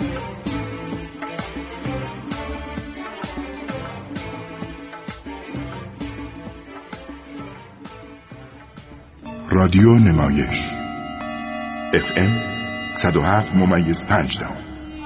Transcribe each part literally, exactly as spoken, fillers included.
رادیو نمایش اف ام صد و هفت ممیز پنج دهم.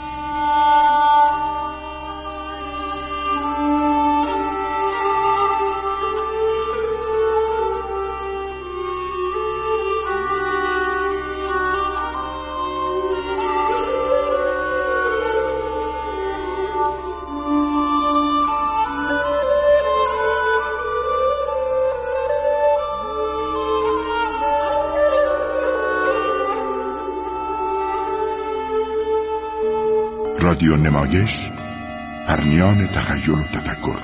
رادیو نمایش، پرنیان تخیل و تفکر.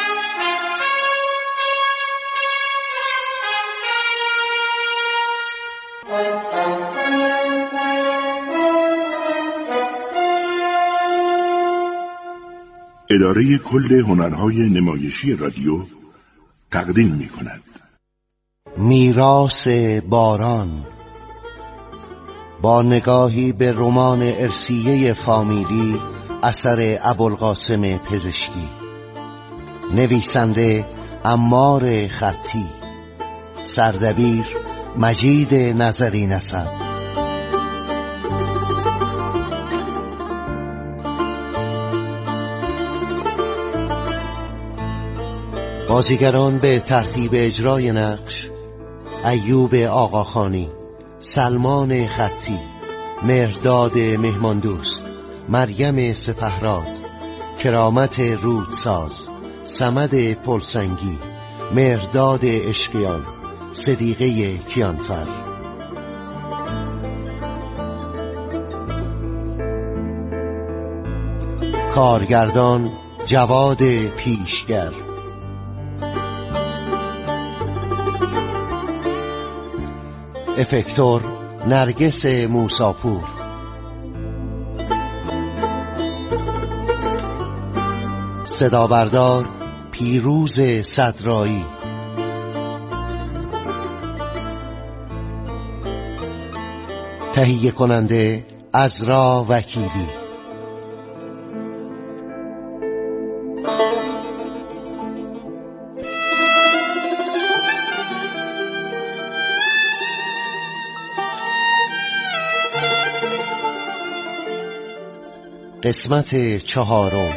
اداره کل هنرهای نمایشی رادیو تقدیم می کند میراث باران، با نگاهی به رمان ارسیه فامیلی اثر ابوالقاسم پزشکی، نویسنده عمار خطی، سردبیر مجید نظری نسب. بازیگران به ترتیب اجرای نقش: ایوب آقاخانی، سلمان خطی، مهرداد مهماندوست، مریم سپهراد، کرامت رودساز، صمد پلسنگی، مهرداد اشقیان، صدیقه کیانفر. کارگردان جواد پیشگر. افکتور نرگس موساپور. صدابردار پیروز صدرایی. تهیه کننده عزرا وکیلی. قسمت چهارم.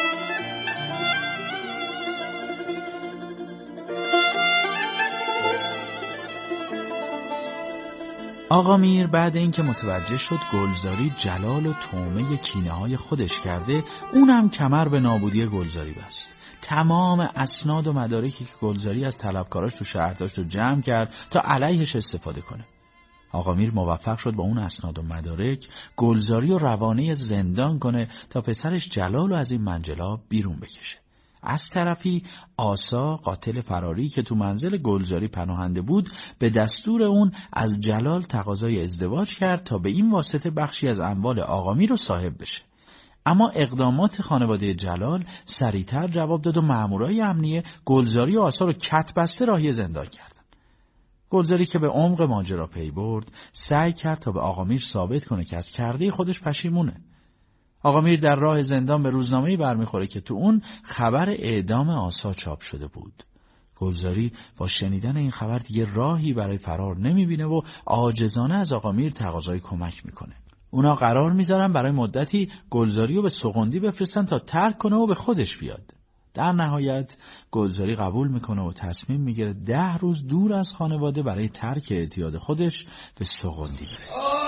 آقا میر بعد اینکه متوجه شد گلزاری جلال و طعمه کینه‌های خودش کرده، اونم کمر به نابودی گلزاری بست. تمام اسناد و مدارکی که گلزاری از طلبکاراش تو شهر داشت رو جمع کرد تا علیهش استفاده کنه. آقا میر موفق شد با اون اسناد و مدارک گلزاری و روانه زندان کنه تا پسرش جلال رو از این منجلاب بیرون بکشه. از طرفی آسا، قاتل فراری که تو منزل گلزاری پناهنده بود، به دستور اون از جلال تقاضای ازدواج کرد تا به این واسطه بخشی از اموال آقا میر رو صاحب بشه. اما اقدامات خانواده جلال سریعتر جواب داد و مامورای امنیه گلزاری و آسا رو کتبسته راهی زندان کرد. گلزاری که به عمق ماجرا پی برد، سعی کرد تا به آقا میر ثابت کنه که از کرده خودش پشیمونه. آقا میر در راه زندان به روزنامه‌ای برمیخوره که تو اون خبر اعدام آسا چاپ شده بود. گلزاری با شنیدن این خبر دیگه راهی برای فرار نمیبینه و عاجزانه از آقا میر تقاضای کمک میکنه. اونا قرار میذارن برای مدتی گلزاری رو به سغندی بفرستن تا ترک کنه و به خودش بیاد. در نهایت گلزاری قبول میکنه و تصمیم میگیره ده روز دور از خانواده برای ترک اعتیاد خودش به سغندی بره.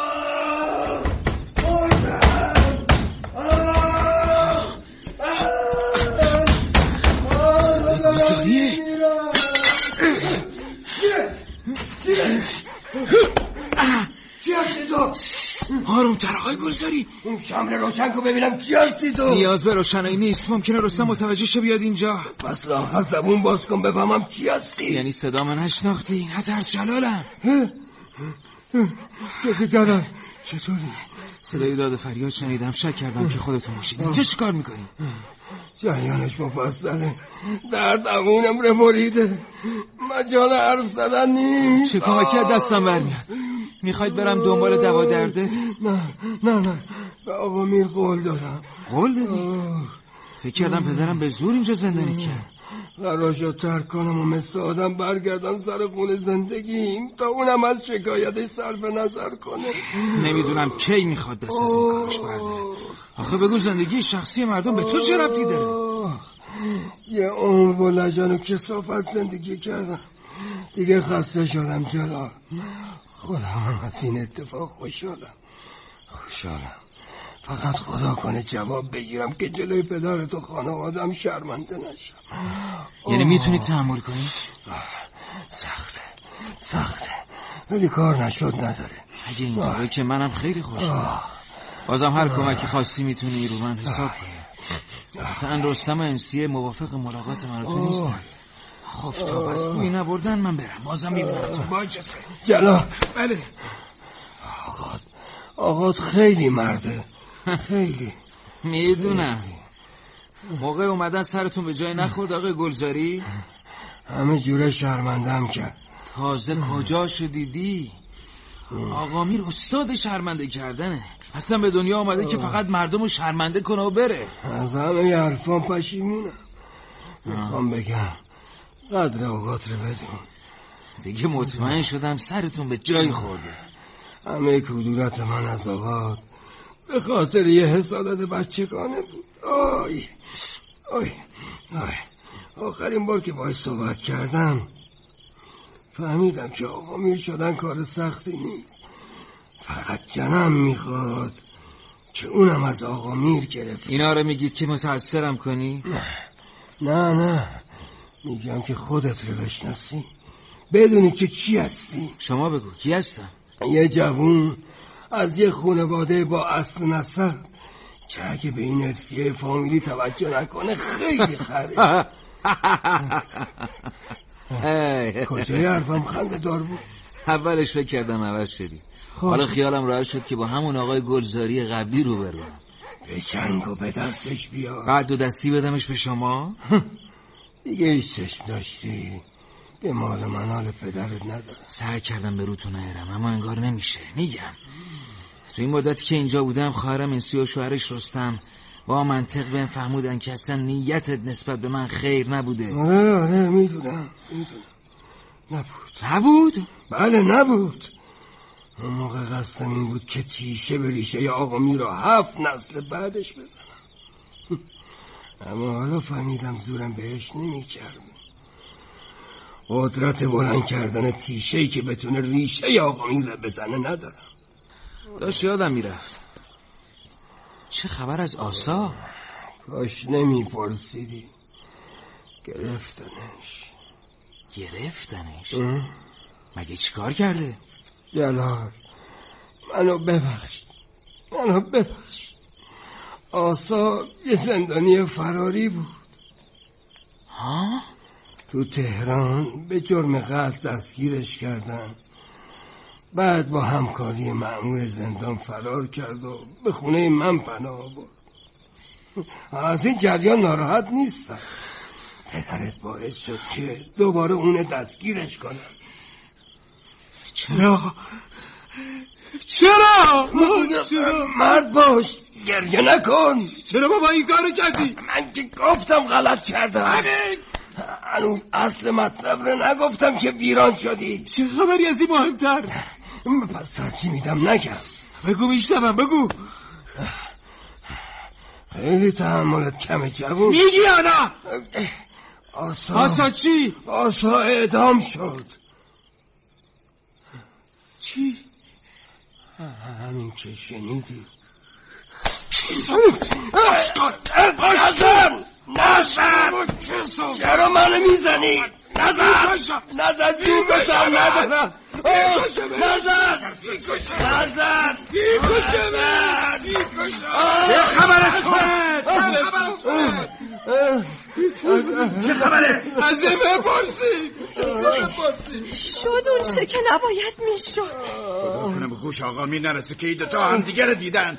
چی هستی تو؟ آروم تر آقای گلزاری، اون شمر روشن کو ببینم کی هستی تو؟ نیاز به روشنایی نیست، ممکنه رستم متوجه شه بیاد اینجا. پس لااقل زبون باز کن بفهمم کی هستی. یعنی صدا من نشناختی؟ نترس جلالم. کسی جلال چطوری؟ صدای داد فریاد شنیدم، شک کردم که خودتون باشید. اینجا چی کار میکنی؟ جریانش مفصله، در دوونم رو بریده، مجال حرف زدن نیست. چه کمکی از دستم برمیاد؟ میخواید برم دنبال دوا درده؟ نه نه نه به آقا میر قول دادم. قول دادی؟ فکر کردم پدرم به زور اینجا زندانیت کرد. قرار شد ترک کنم و مثل آدم برگردم سر خون زندگیم تا اونم از شکایتش صرف نظر کنه. نمیدونم کی میخواد دست از این کارش برداره. آخه بگو زندگی شخصی مردم به تو چه ربطی داره؟ یه عمر با لجن و کثافت زندگی کردم، دیگه خسته شدم جلال. خودم هم از این اتفاق خوشحالم خوشحالم فقط خدا کنه جواب بگیرم که جلوی پدرت و خانوادم شرمنده نشم. یعنی میتونی تحمل کنی؟ سخته سخته ولی کار نشد نداره. اگه اینطوره که منم خیلی خوشحالم. بازم هر کمکی خواستی میتونی رو من حساب کنی. قطعا رستم انسیه موافق ملاقات من رو تو نیستن. خب تا بس بوی نبردن من برم، بازم میبینم تو با اجازه. جلال. بله. آقات آقات خیلی مرده، خیلی. میدونم موقع اومدن سرتون به جای نخورد آقای گلزاری؟ همه جوره شرمندم کرد. تازه کجا شدیدی؟ آقا میر استاد شرمنده کردنه. اصلا به دنیا آمده که فقط مردم رو شرمنده کنه و بره. از همه حرفان پشیمونم. میخوام بگم قدر اوقات رو بدون. دیگه مطمئن شدم سرتون به جای خورده. همه کدورت من از اوقات به خاطر یه حسادت بچگانه بود. آی آی آی آخرین بار که باید صحبت کردم فهمیدم که آقا میر شدن کار سختی نیست. فقط جنم میخواد که اونم از آقا میر گرفت. اینا رو میگید که متأثرم کنی؟ نه نه میگم که خودت رو بشناسی، بدونی که کی هستی. شما بگو کی هستم؟ یه جوون از یه خانواده با اصل نسب که اگه به این ارثیه فامیلی توجه نکنه خیلی خره. کجای حرفم خنده دار بود؟ اولش فکر کردم عوض شدی، حالا خیالم راحت شد که با همون آقای گلزاری قبلی رو برم. به چنگ و به دستش بیا. بعد دو دستی بدمش به شما؟ دیگه هیچ چشم داشتی به مال منال پدرت نداره. سعی کردم به روتون نهرم اما انگار نمیشه. میگم تو این مدتی که اینجا بودم خواهرم انسی و شوهرش رستم با منطق بهم فهمودن که اصلا نیتت نسبت به من خیر نبوده. آره آره میدونم میدونم. نبود نبود؟ بله نبود. اون موقع قصدم این بود که تیشه به ریشه یا آقا میر رو هفت نسل بعدش بزنم. اما حالا فهمیدم زورم بهش نمی‌کرد. قدرت بلند کردن تیشه‌ای که بتونه ریشه یا آقا میر رو بزنه ندارم. داشت یادم میرفت. چه خبر از آسا؟ کاش نمیپرسیدی. گرفتنش. گرفتنش؟ مگه چیکار کرده؟ جلال منو ببخش منو ببخش. آسا یه زندانی فراری بود. ها؟ تو تهران به جرم قتل دستگیرش کردن، بعد با همکاری مأمور زندان فرار کرد و به خونه من پناه برد. از این جریان ناراحت نیستم. پدرت باعث شد که دوباره اون دستگیرش کنم. چرا؟ چرا؟ چرا؟ مرد باش، گریه نکن. چرا بابا این کارو کردی؟ من که گفتم غلط کردم. هنوز اصل مطلب رو نگفتم که ویران شدی. چه خبری از این مهمتر؟ پس ترجیح میدم نگم. بگو میشنوم بگو. خیلی تحملت کمه جوون. میگی یا نه؟ آسا آسا چی؟ آسا اعدام شد. چی؟ همین که شنیدی. نزن نزن چرا منو میزنی؟ نزن نزن جون ندارم. نزن نزن چه خبره توه؟ چه خبره؟ از این بپرسی شد اون چه که نباید میشد. خدا کنه به گوش آقا می نرسه که این دوتا هم دیگه رو دیدن.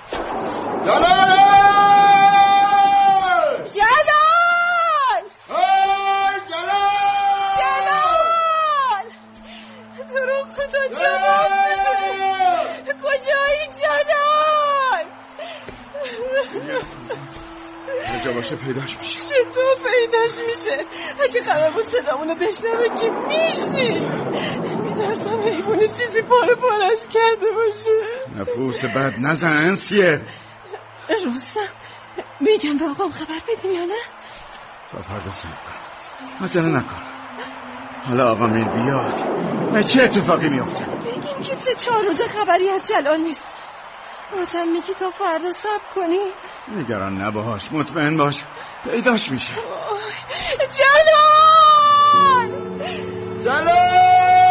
جلال جلال آی جلال جلال تو رو خدا جلال کجایی جلال؟ کجا باشه پیداش میشه. چطور پیداش میشه؟ اگه قرار بود صدامونو بشنوه که میشنی. میترسم حیوان چیزی پاره پارش کرده باشه. نفوس بد نزن انسیه. رستم میگم به آقام خبر بدیم یا نه؟ تا فردا صبر کن، عجله نکن. حالا آقا میر بیاد من چه اتفاقی میفته؟ بگیم که سه چهار روز خبری از جلال نیست. بازم میگی تا فردا صبر کنی؟ نگران نباش، مطمئن باش پیداش میشه. جلال جلال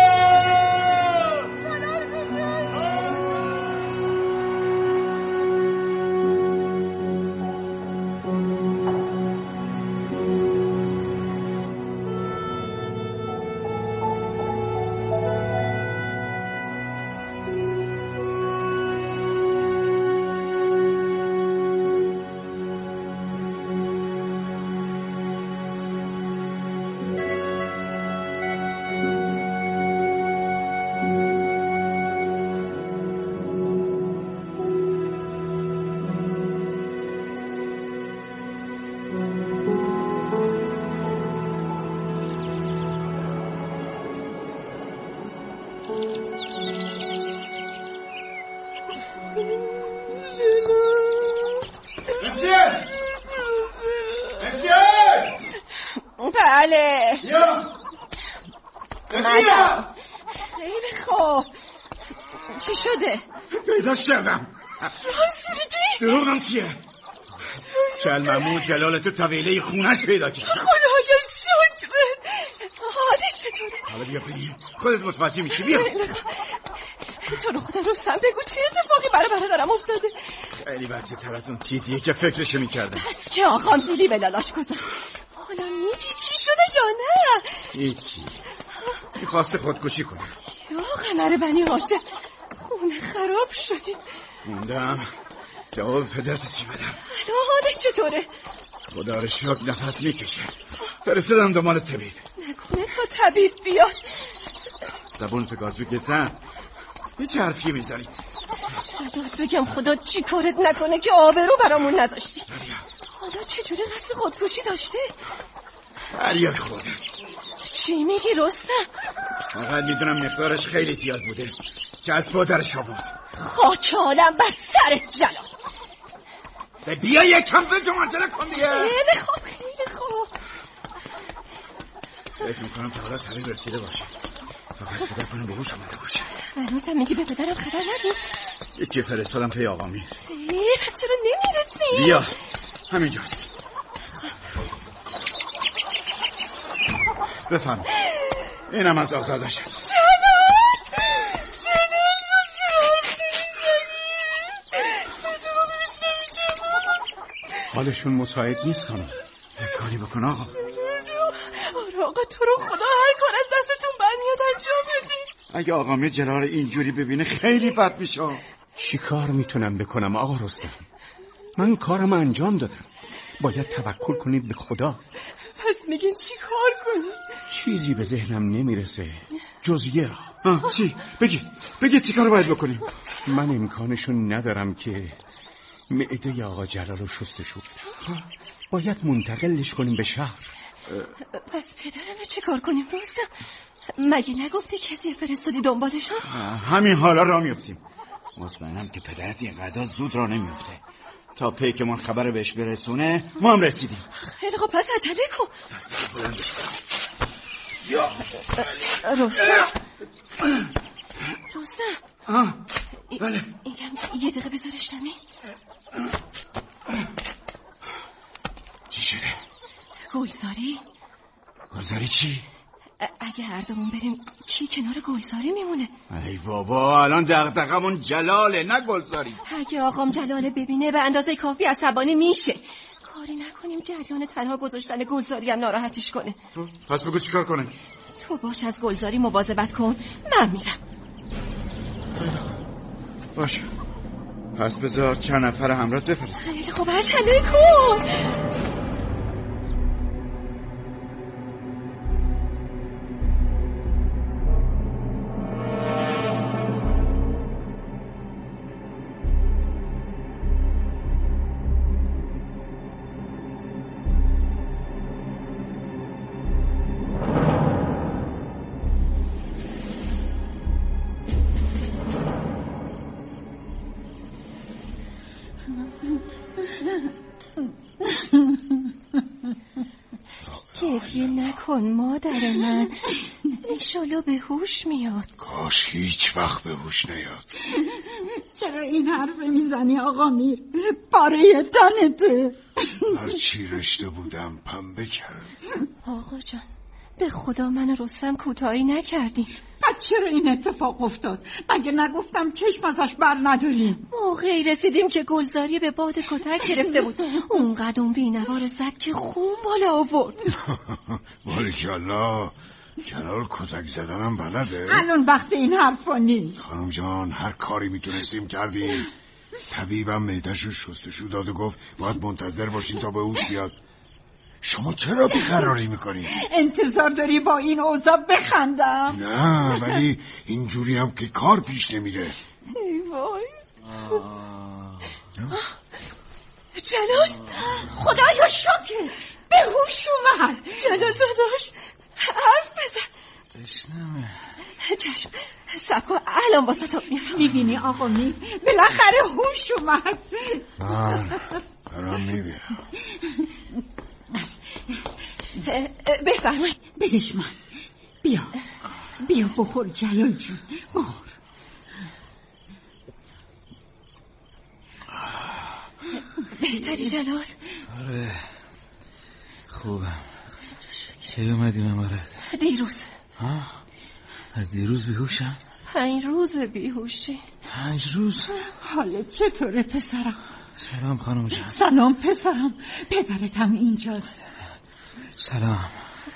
بله یا مدام خیلی خوب. چی شده؟ پیداش کردم. راست میگی؟ دروغم چیه؟ چل ممود جلال تو طویله خونش پیدا کرد. خدایا شکر. حالش چطوره؟ حالا بیا بریم خودت متوجه میشی. بیا تو رو خدا رستم بگو چه اتفاقی برای برادرم افتاده؟ خیلی بچه تر از اون چیزیه که فکرشو میکردم. بس که آقام زودی به لالاش گذاشت. حالا میگی چی شده یا نه؟ هیچی، میخواسته خودکشی کنه. یا قمر بنی هاشم خونه خراب شدیم. موندم جواب پدرت چی بدم. الان حالش چطوره؟ خدا رو شکر نفس میکشه. فرستادم دنبال طبیب. نکنه تا طبیب بیاد. زبون تو گاز بگه زن، هیچ حرفی میزنی. شاید بگم خدا چی کارت نکنه که آبرو برامون نذاشتی. دریا حالا چجوری قصد خودکشی داشته؟ دریا خورده. چی میگی رستم؟ فقط میدونم مقدارش خیلی زیاد بوده که از پادرش آورد. خاک عالم بر سرت جلال. بیا یکم به جمانجره کن دیگه. خیلی خوب خیلی خوب. فکر میکنم تا حالا طبیب رسیده باشه. فقط خدا کنه به هوش اومده باشه. هنوزم میگی به پدرم خبر ندیم؟ یکی فرستادم پی آقا میر. ای چرا نمیرسی؟ بیا همینجاست. بفهم اینم از آقا داشت. جلال جلال جلال حالشون مساعد نیست خانم. یک کاری بکن آقا. آره آقا تو رو خدا هر کار از دستتون برمیاد انجام بدین. اگه آقا میر جلال اینجوری ببینه خیلی بد میشه. چی کار میتونم بکنم آقا رستم؟ من کارم انجام دادم. باید توکل کنید به خدا. پس میگین چی کار کنی؟ چیزی به ذهنم نمیرسه جز یه راه. چی؟ بگید بگید چی کار باید بکنیم؟ من امکانشون ندارم که معده آقا جلال رو شستشو بدم. باید منتقلش کنیم به شهر. پس پدرم رو چه کار کنیم رستم؟ مگه نگفتی کسی فرستادی دنبالشون؟ همین حالا را میفتیم. مطمئنم که پدرت اینقدر زود را نمیفته. تا پیکمون خبر بهش برسونه ما هم رسیدیم. خیلی خب پس عجله کن. رستم رستم آه بله. اینکم یه دقیقه بذارش نمی. چی شده؟ گلزاری؟ گلزاری چی؟ اگه هر دومون بریم کی کنار گلزاری میمونه؟ ای بابا الان دغدغمون جلاله نه گلزاری. اگه آقام جلاله ببینه به اندازه کافی عصبانی میشه. کاری نکنیم جریان تنها گذاشتن گلزاری هم ناراحتش کنه. پس بگو چیکار کنه؟ تو باش از گلزاری مواظبت کن، من میرم. باشه پس بذار چند نفر همراه بفرست. خیلی خوب، عجله کن. گریه نکن مادر من، انشالله به هوش میاد. کاش هیچ وقت به هوش نیاد. چرا این حرف میزنی آقا میر؟ پاره تنته. هرچی رشته بودم پنبه کرد. آقا جان به خدا من رستم کوتاهی نکردیم. پس چرا این اتفاق افتاد؟ مگه نگفتم چشم ازش بر نداریم؟ موقعی رسیدیم که گلزاری به باد کتک گرفته بود. اون قدم بینوار زد که خون بالا آورد. باریکالله، جلال کتک زدنم بلده. الان وقت این حرفا نیست. خانم جان هر کاری میتونستیم کردیم. طبیبم معده‌شو شستشو داد و گفت باید منتظر باشین تا به هوش بیاد. شما چرا بیقراری میکنی؟ انتظار داری با این اوضاع بخندم؟ نه ولی اینجوری هم که کار پیش نمیره. ای وای. جلال خدایا شکر به هوش اومد. جلال داداش حرف بزن. تشنمه. چشم سبکو الان واسه تو میارم. میبینی آقا می بالاخره هوش اومد. من دارم میبینم. بفرمایید. بدش من. بیا بیا بخور جلال جون، بخور. بهتری جلال؟ آره خوبم. کی اومدی ممارت؟ دیروز. ها؟ از دیروز بیهوشم؟ پنج روز بیهوشی. پنج روز؟ حالت چطوره پسرم؟ سلام خانم جان. سلام پسرم، پدرت هم اینجاست. سلام.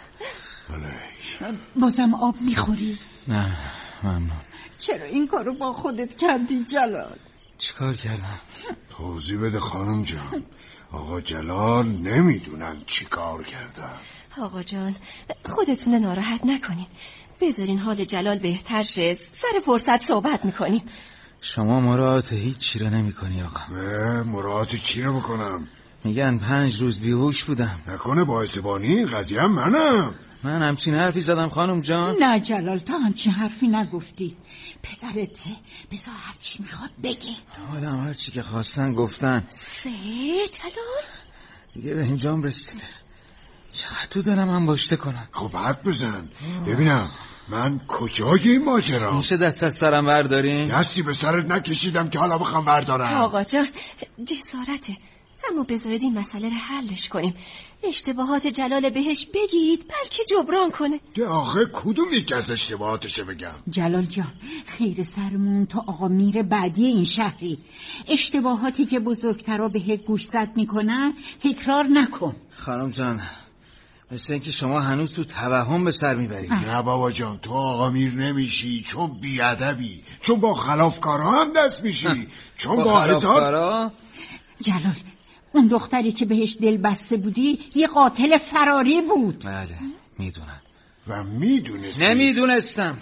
بله. بازم آب میخوری؟ نه ممنون. چرا این کارو با خودت کردی جلال؟ چیکار کردم؟ توضیح بده خانم جان. آقا جلال نمیدونن چی کار کردن. آقا جان خودتون ناراحت نکنین، بذارین حال جلال بهتر شه، سر فرصت صحبت میکنیم. شما مراعات هیچ چی رو نمی کنی آقا. نه مراعات چی رو بکنم؟ میگن پنج روز بیهوش بودم. نکنه باعث بانی قضیه هم منم. من همچین حرفی زدم خانم جان؟ نه جلال تو همچین حرفی نگفتی. پدرته، بذار هرچی میخواد بگه. آدم هرچی که خواستن گفتن. سه جلال دیگه به اینجام رسیده. چقدر تو دارم هم باشته کنم. خب حرف بزن ببینم من کجای این ماجرا؟ میشه دست از سرم بردارین؟ دستی به سرت نکشیدم که حالا بخوام بردارم. آقا جان جسارته، اما بذارید این مسئله رو حلش کنیم. اشتباهات جلال بهش بگید بلکه جبران کنه. ده آخه کدوم یکی از اشتباهاتشه بگم؟ جلال جان خیر سرمون تو آقا میر بعدی این شهری. اشتباهاتی که بزرگترا بهت گوشزد میکنن تکرار نکن. خانم جان مثل اینکه شما هنوز تو توهم به سر میبری. نه بابا جان تو آقا میر نمیشی چون بیادبی، چون با خلافکارا هم دست میشی، چون با خلافکارا. جلال اون دختری که بهش دل بسته بودی یه قاتل فراری بود. بله میدونم. و میدونستی؟ نمیدونستم.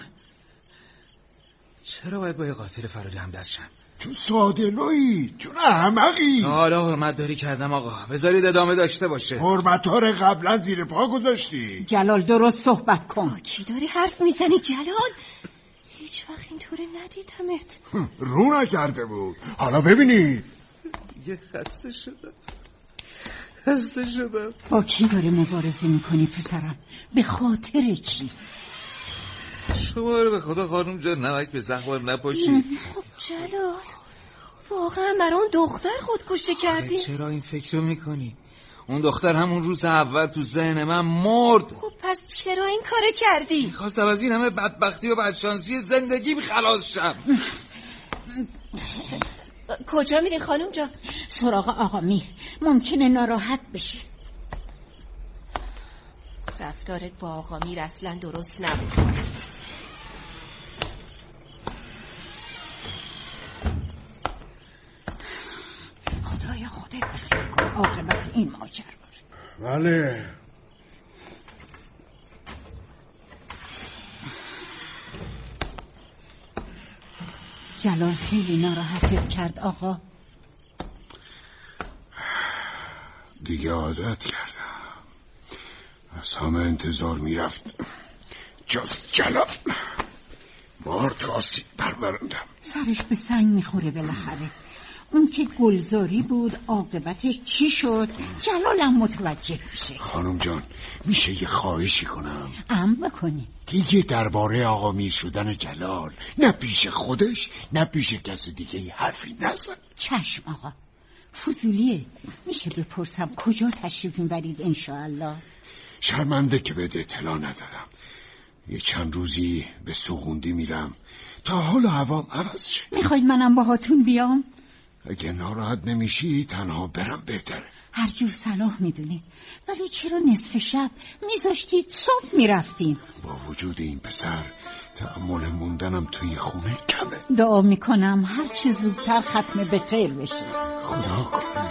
چرا باید با یه قاتل فراری هم دست شم؟ چون ساده لویی، چون احمقی. حالا حرمت داری کردم آقا، بذارید ادامه داشته باشه. حرمت ها رو قبلا زیر پا گذاشتی. جلال درست صحبت کن. با کی داری حرف میزنی جلال؟ هیچ وقت اینطوره ندیدمت. رو نکرده بود. حالا ببینی یه خسته شدم خسته شدم. با کی داره مبارزه میکنی پسرم؟ به خاطر چی؟ شما رو به خدا خانم جان نمک به زخمم نپاشی. خب جلال واقعا برای اون دختر خودکشی کردی؟ چرا این فکر رو میکنی؟ اون دختر همون روز اول تو ذهن من مرد. خب پس چرا این کار کردی؟ خواستم از این همه بدبختی و بدشانسی زندگی خلاص شم. کجا میری خانم جان؟ سراغ آقا میر، ممکنه ناراحت بشی. رفتارت با آقا میر اصلا درست نبود. این ماجرا. بله. جلال خیلی ناراحتت کرد آقا. دیگه عادت کردم. از همه انتظار میرفت جز جلال بار تا آسیب بربرندم. سرش به سنگ میخوره بالاخره. اون که گلزاری بود عاقبتش چی شد جلالم متوجه میشه. خانم جان میشه یه خواهشی کنم؟ ام بکنی. دیگه درباره آقا میر شدن جلال نه پیش خودش نه پیش کسی دیگه حرفی نزن. چشم آقا. فضولیه. میشه بپرسم کجا تشریف میبرید انشاءالله؟ شرمنده که بهت اطلاع ندادم. یه چند روزی به سوغوندی میرم تا حال هوام عوض شه. میخواید منم باهاتون بیام؟ اگه ناراحت نمیشی تنها برم بهتره. هر جور صلاح میدونید. ولی چرا نصف شب میذاشتید صبح میرفتیم؟ با وجود این پسر تحمل موندنم توی خونه کمه. دعا میکنم هر چه زودتر ختم به خیر بشه. خدا کنه.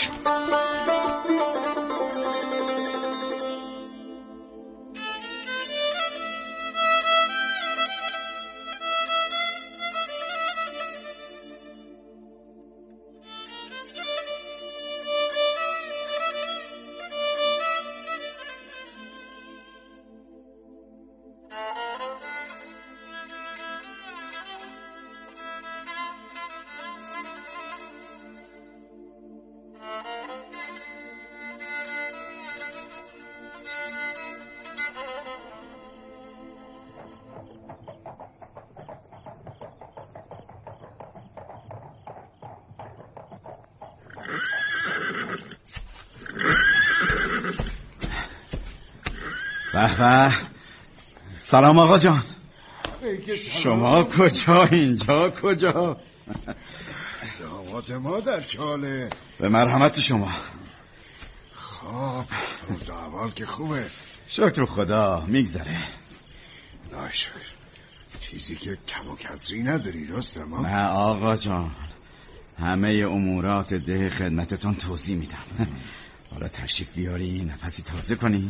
به به. سلام آقا جان. شما کجا اینجا کجا؟ داماد ما در چاله. به مرحمت شما. خب روز اول که خوبه؟ شکر خدا میگذره. ناشکر. چیزی که کم و کسری نداری درسته ما؟ نه آقا جان، همه امورات ده خدمتتون توضیح میدم. حالا تشریف بیاری نفسی تازه کنی.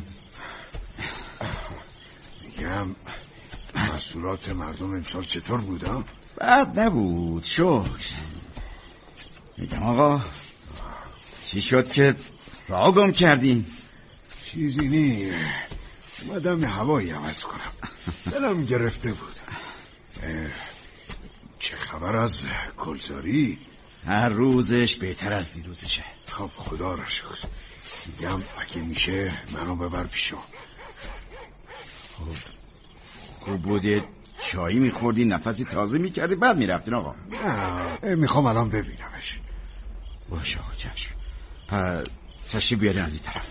میگم مسئولات مردم امسال چطور بودم؟ بد نبود شکر. میگم آقا چی شد که راه گم کردین؟ چیزی نی، اومدم هوایی عوض کنم. دلم گرفته بود. چه خبر از گلزاری؟ هر روزش بهتر از دیروزشه. خب خدا را شکر. میگم اگه میشه منو ببر پیشم. خب خوب بود چایی میخوردی نفسی تازه میکردی بعد میرفتین آقا. نه میخوام الان ببینمش. باشه آقا چشم. پس تشریف بیارین از این طرف.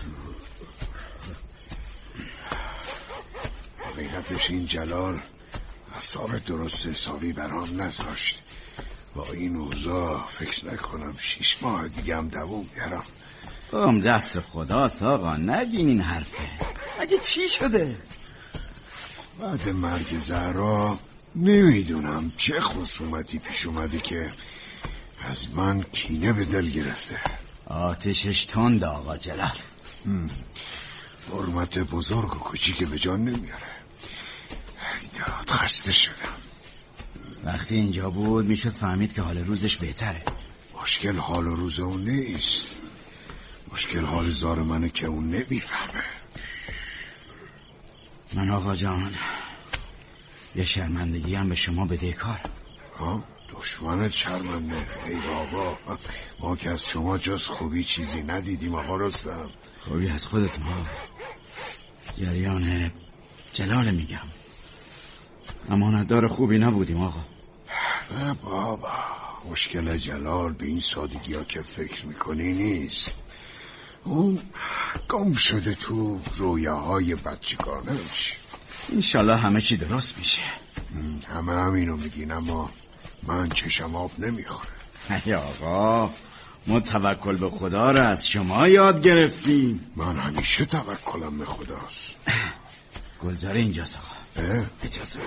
حقیقتش این جلال حساب درست حسابی برام نذاشت. با این اوضاع فکر نکنم شیش ماه دیگه هم دووم بیارم. ام دست خداست آقا، نگین این حرفه. اگه چی شده؟ بعد مرگ زهرا نمیدونم چه خصومتی پیش اومده که از من کینه به دل گرفته. آتشش تند آقا جلال. حرمت بزرگ و کوچیک به جان نمیاره. داد خسته شدم. وقتی اینجا بود میشد فهمید که حال روزش بهتره. مشکل حال و روز اون نیست، مشکل حال زار منه که اون نمیفهمه. من آقا جان یه شرمندگی هم به شما بدهکارم. ها دشمنت شرمنده؟ ای بابا، ما که از شما جز خوبی چیزی ندیدیم آقا رستم. خوبی از خودت ما. جریان جلال میگم، امانتدار خوبی نبودیم آقا. نه بابا، مشکل جلال به این سادگی ها که فکر میکنی نیست. اون گم شده تو رویاهای بچگانش. انشالله همه چی درست میشه. همه همینو میگین اما من چشم آب نمیخوره. ای آقا، ما توکل به خدا رو از شما یاد گرفتیم. من همیشه توکلم به خداست. گلزاره اینجاست آقا. اجازه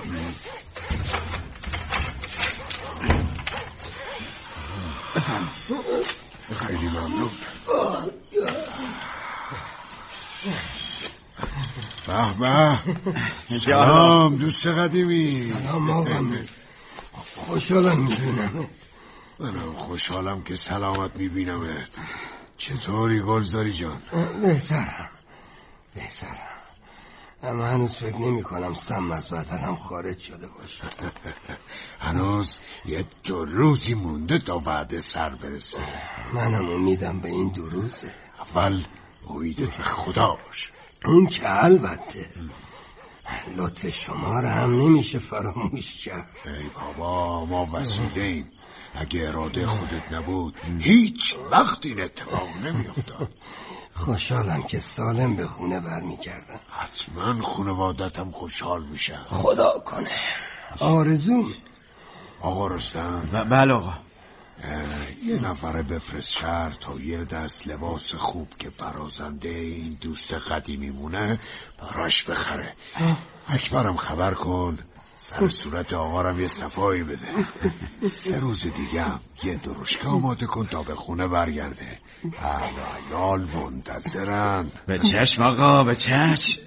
خیلی ممنون. به به. سلام دوست قدیمی. سلام آقا میر، خوشحالم میبینم. منم خوشحالم که سلامت میبینمت. چطوری گلزاری جان؟ بهترم بهترم اما هنوز فکر نمی کنم سم از بدنم خارج شده باشه. هنوز یه دو روزی مونده تا وعده سر برسه. منم امیدم به این دو روزه. اول امیدت به خدا باشه. اون که البته لطف شما رو هم نمیشه فراموش کرد. ای بابا ما وسیله ایم. اگه اراده خودت نبود هیچ وقت این اتفاق نمیافتاد. خوشحالم که سالم به خونه برمیگردم. حتما خانوادتم خوشحال میشن. خدا کنه. آرزوم. آقا رستم. بله آقا. یه نفره بفرست شهر تا یه دست لباس خوب که برازنده این دوست قدیمی مونه براش بخره. اکبرم خبر کن سر صورت آقارم یه صفایی بده. سه روز دیگه هم یه درشکه آماده کن تا به خونه برگرده. اهل و عیال منتظرن. به چشم آقا به چشم.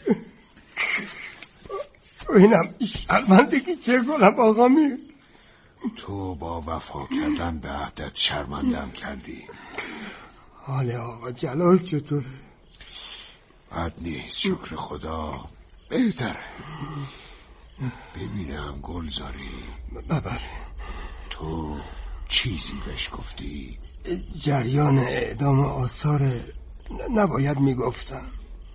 اینم شرمندگی چه کنم آقا میر؟ تو با وفا کردن به عهدت شرمندم کردی. حال آقا جلال چطوره؟ بد نیست شکر خدا، بهتره. ببینم گلزاری. بله. تو چیزی بهش گفتی؟ جریان اعدام آثار نباید میگفتم.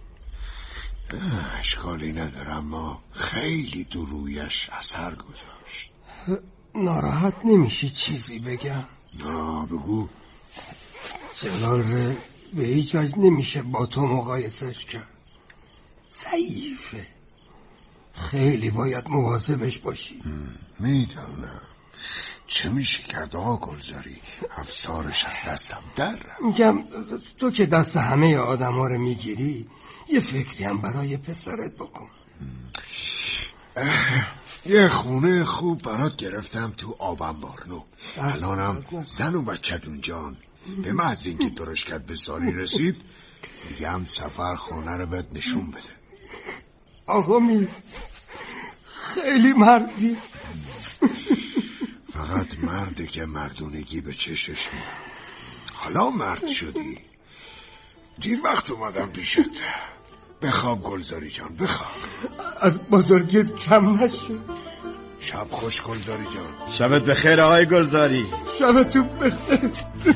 اشکالی ندارم اما خیلی دو رویش اثر گذاشت. ناراحت نمیشی چیزی بگم؟ نه بگو. جلال ره به هیچ وجه نمیشه با تو مقایسش کرد. ضعیفه، خیلی باید مواظبش باشی. میدونم. چه میشه کرد آقا گلزاری؟ افسارش از دستم در. میگم تو که دست همه آدم ها رو میگیری یه فکری هم برای پسرت بکن. یه خونه خوب برات گرفتم تو آبان بارنو. الانم زن و بچت اونجان. به محض اینکه درشکت به سالی رسید دیگه هم سفر خونه رو بهت نشون بده. آقا می خیلی مردی. فقط مرده که مردونگی به چشش میاد. حالا مرد شدی. دیر وقت اومدم پیشت. بخواب گلزاری جان بخواب. از بزرگیت کم نشد. شب خوش گلزاری جان. شبت بخیر آقای گلزاری. شبتون بخیر.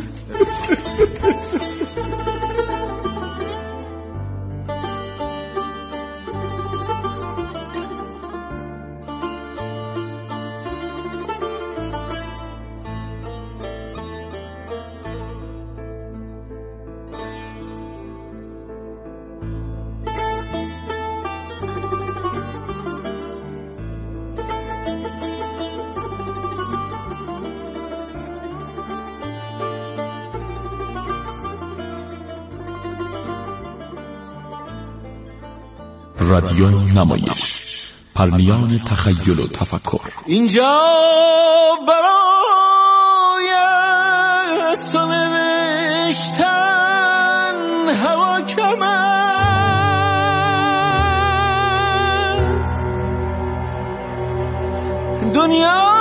رادیو نمایش، پرمیان تخیل و تفکر. اینجا برای از تو نوشتن هوا کم است. دنیا